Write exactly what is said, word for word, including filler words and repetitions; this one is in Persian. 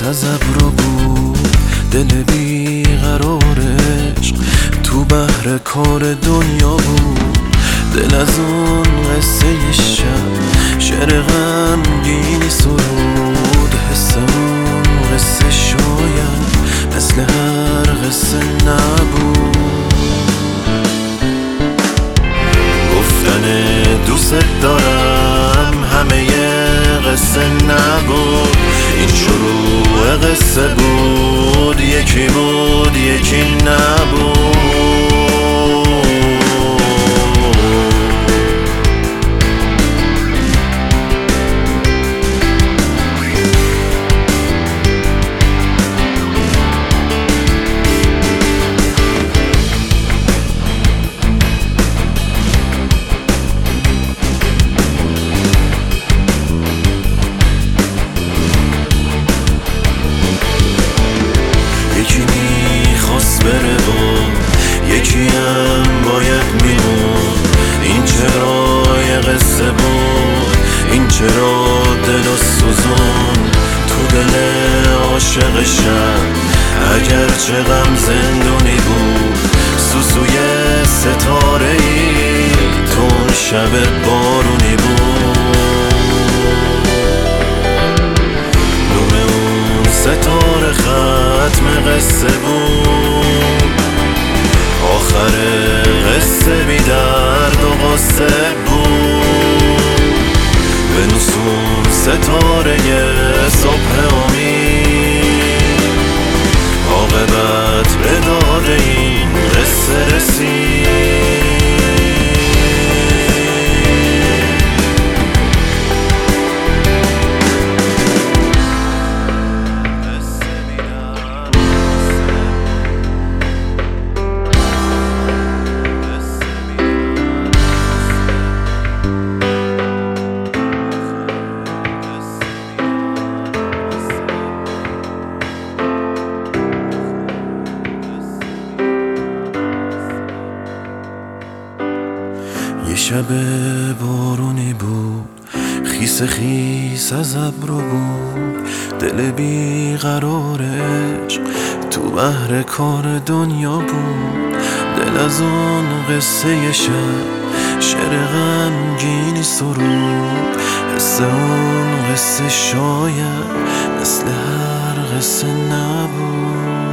خیس از ابرو بود، دل بیقرار عشق تو بحر کار دنیا بود. دل از اون قصه شب شعر غمگینی سرود، حس اون قصه شاید مثل هر قصه نبود. گفتن دوست دارم همه قصه نبود، این شروع قصه بود، یکی بود یکی نبود. یکی میخواست بره و یکی هم باید میمون، این چرا یه قصه بود، این چرا دل و سوزون تو دل عاشقشم. اگر چه غم زندونی بود سوسوی ستاره ای تو اون شب بارونی بود. نور اون ستاره ختم قصه بود، آخر قصه بی درد و قصه بود. ونوسون ستاره صبح امید، عاقبت به داد این قصه رسید. یه شب بارونی بود، خیس خیس از ابرو بود، دل بیقرار عشق تو بحر کار دنیا بود. دل از اون قصه شب شعر غمگینی سرود، حس اون قصه شاید مثل هر قصه نبود.